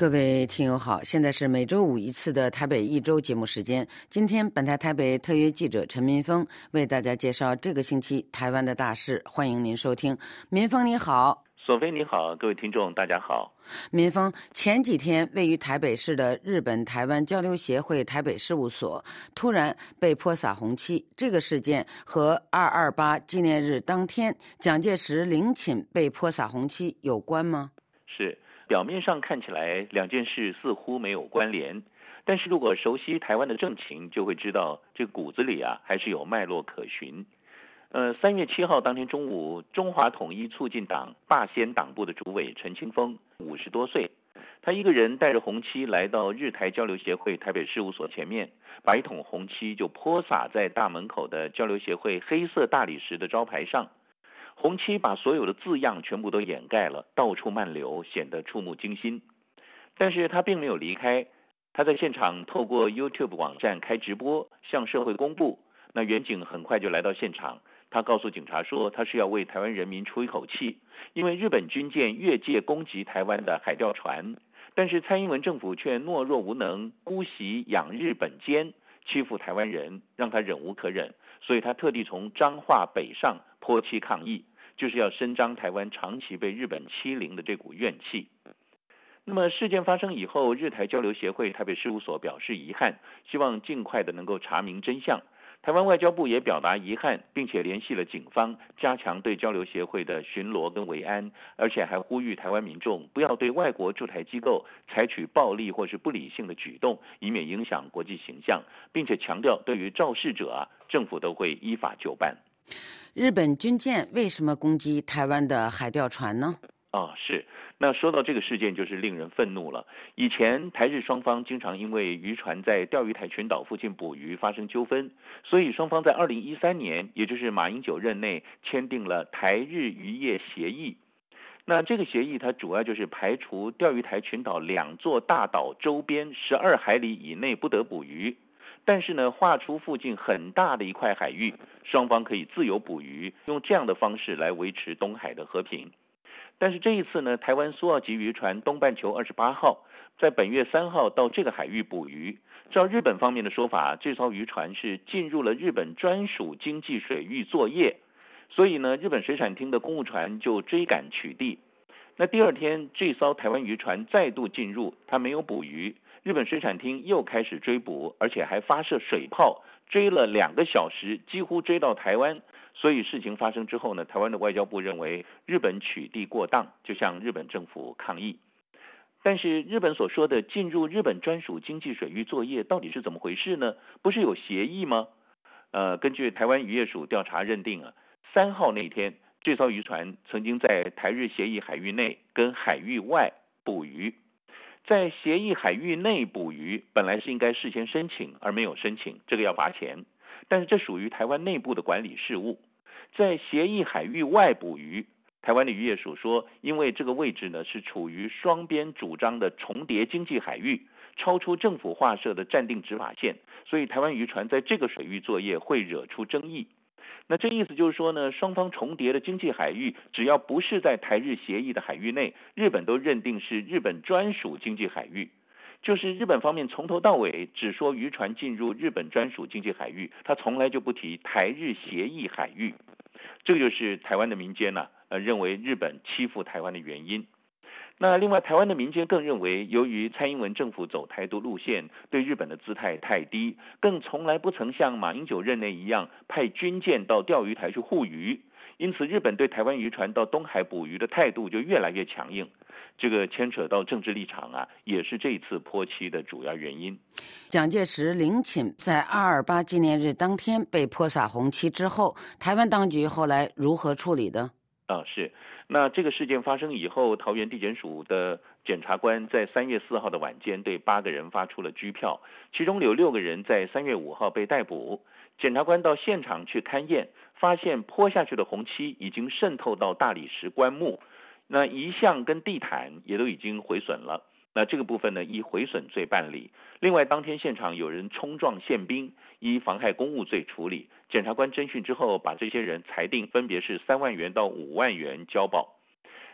各位听友好，现在是每周五一次的台北一周节目时间。今天本台台北特约记者陈民峰为大家介绍这个星期台湾的大事，欢迎您收听。民峰你好。 索菲你好，各位听众大家好。 民峰，前几天位于台北市的日本台湾交流协会台北事务所突然被泼洒红漆，这个事件和228纪念日当天蒋介石陵寝被泼洒红漆有关吗？ 是，表面上看起来两件事似乎没有关联，但是如果熟悉台湾的政情，就会知道这骨子里还是有脉络可循。3月7号当天中午，中华统一促进党霸先党部的主委陈清峰50多岁，他一个人带着红漆来到日台交流协会台北事务所前面，把一桶红漆就泼洒在大门口的交流协会黑色大理石的招牌上，红漆把所有的字样全部都掩盖了，到处漫流，显得触目惊心。但是他并没有离开，他在现场透过 YouTube 网站开直播，向社会公布。那远警很快就来到现场，他告诉警察说，他是要为台湾人民出一口气，因为日本军舰越界攻击台湾的海钓船，但是蔡英文政府却懦弱无能，姑息养日本奸，欺负台湾人，让他忍无可忍，所以他特地从彰化北上泼漆抗议，就是要伸张台湾长期被日本欺凌的这股怨气。那么事件发生以后，日台交流协会台北事务所表示遗憾，希望尽快的能够查明真相。台湾外交部也表达遗憾，并且联系了警方，加强对交流协会的巡逻跟维安，而且还呼吁台湾民众不要对外国驻台机构采取暴力或是不理性的举动，以免影响国际形象，并且强调对于肇事者政府都会依法就办。 日本军舰为什么攻击台湾的海钓船呢？ 是。那说到这个事件，就是令人愤怒了。以前台日双方经常因为渔船在钓鱼台群岛附近捕鱼发生纠纷，所以双方在2013年，也就是马英九任内签订了台日渔业协议。那这个协议它主要就是排除钓鱼台群岛2座大岛周边12海里以内不得捕鱼，但是呢，划出附近很大的一块海域，双方可以自由捕鱼，用这样的方式来维持东海的和平。但是这一次呢，台湾苏澳级渔船东半球28号在本月3号到这个海域捕鱼，照日本方面的说法，这艘渔船是进入了日本专属经济水域作业，所以呢，日本水产厅的公务船就追赶取缔。那第二天，这艘台湾渔船再度进入，它没有捕鱼，日本水产厅又开始追捕，而且还发射水炮，追了2个小时，几乎追到台湾。所以事情发生之后呢，台湾的外交部认为日本取缔过当，就向日本政府抗议。但是日本所说的进入日本专属经济水域作业到底是怎么回事呢？不是有协议吗？根据台湾渔业署调查认定3号那天，这艘渔船曾经在台日协议海域内跟海域外捕鱼。在协议海域内捕鱼本来是应该事先申请，而没有申请，这个要罚钱。但是这属于台湾内部的管理事务。在协议海域外捕鱼，台湾的渔业署说，因为这个位置呢是处于双边主张的重叠经济海域，超出政府划设的暂定执法线，所以台湾渔船在这个水域作业会惹出争议。那这意思就是说呢，双方重叠的经济海域，只要不是在台日协议的海域内，日本都认定是日本专属经济海域。就是日本方面从头到尾只说渔船进入日本专属经济海域，他从来就不提台日协议海域。这个就是台湾的民间认为日本欺负台湾的原因。那另外台湾的民间更认为，由于蔡英文政府走台独路线，对日本的姿态太低，更从来不曾像马英九任内一样派军舰到钓鱼台去护渔，因此日本对台湾渔船到东海捕鱼的态度就越来越强硬。这个牵扯到政治立场也是这一次泼漆的主要原因。 蒋介石陵寝在228纪念日当天被泼洒红漆之后，台湾当局后来如何处理的？ 是。那这个事件发生以后，桃园地检署的检察官在3月4号的晚间对8个人发出了拘票，其中有6个人在3月5号被逮捕。检察官到现场去勘验，发现泼下去的红漆已经渗透到大理石棺木，那遗像跟地毯也都已经毁损了。那这个部分呢，依毁损罪办理。另外，当天现场有人冲撞宪兵，依妨害公务罪处理。检察官侦讯之后，把这些人裁定分别是3万元到5万元交保。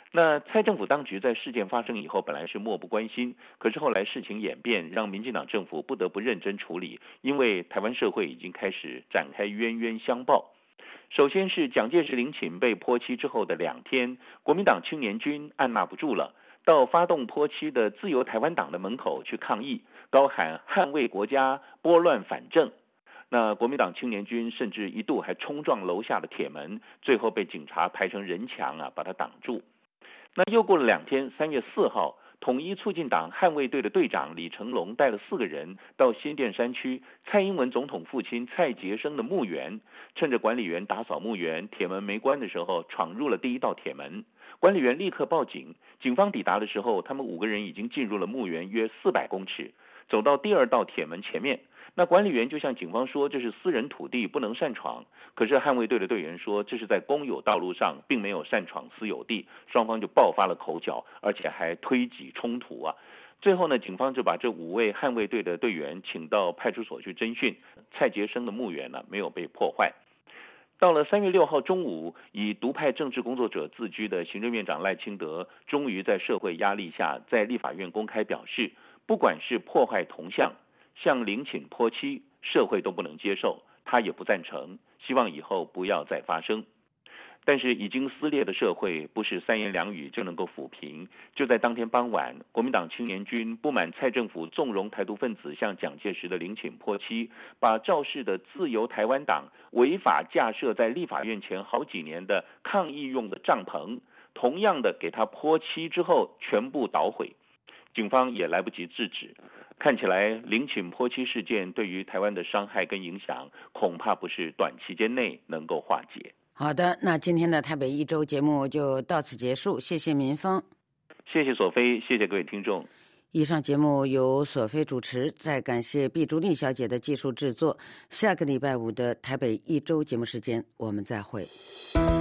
那蔡政府当局在事件发生以后本来是漠不关心，可是后来事情演变，让民进党政府不得不认真处理，因为台湾社会已经开始展开冤冤相报。首先是蒋介石陵寝被泼漆之后的2天，国民党青年军按捺不住了，到发动泼漆的自由台湾党的门口去抗议，高喊捍卫国家，拨乱反正。那国民党青年军甚至一度还冲撞楼下的铁门，最后被警察排成人墙把它挡住。那又过了2天，3月4号，统一促进党捍卫队的队长李成龙带了4个人到新店山区蔡英文总统父亲蔡杰生的墓园，趁着管理员打扫墓园，铁门没关的时候，闯入了第一道铁门。管理员立刻报警，警方抵达的时候，他们5个人已经进入了墓园约400公尺，走到第2道铁门前面。那管理员就向警方说这是私人土地，不能擅闯。可是捍卫队的队员说这是在公有道路上，并没有擅闯私有地，双方就爆发了口角，而且还推挤冲突最后呢，警方就把这5位捍卫队的队员请到派出所去侦讯。蔡杰生的墓园没有被破坏。到了3月6号中午，以独派政治工作者自居的行政院长赖清德，终于在社会压力下，在立法院公开表示，不管是破坏铜像、向陵寝泼漆，社会都不能接受，他也不赞成，希望以后不要再发生。但是已经撕裂的社会不是3言2语就能够抚平。就在当天傍晚，国民党青年军不满蔡政府纵容台独分子向蒋介石的陵寝泼漆，把肇事的自由台湾党违法架设在立法院前好几年的抗议用的帐篷，同样的给他泼漆之后全部捣毁，警方也来不及制止。看起来陵寝泼漆事件对于台湾的伤害跟影响，恐怕不是短期间内能够化解。 好的，那今天的台北一周节目就到此结束，谢谢民峰， 谢谢索菲，谢谢各位听众。 以上节目由索菲主持，再感谢毕竹丽小姐的技术制作。下个礼拜5的台北一周节目时间，我们再会。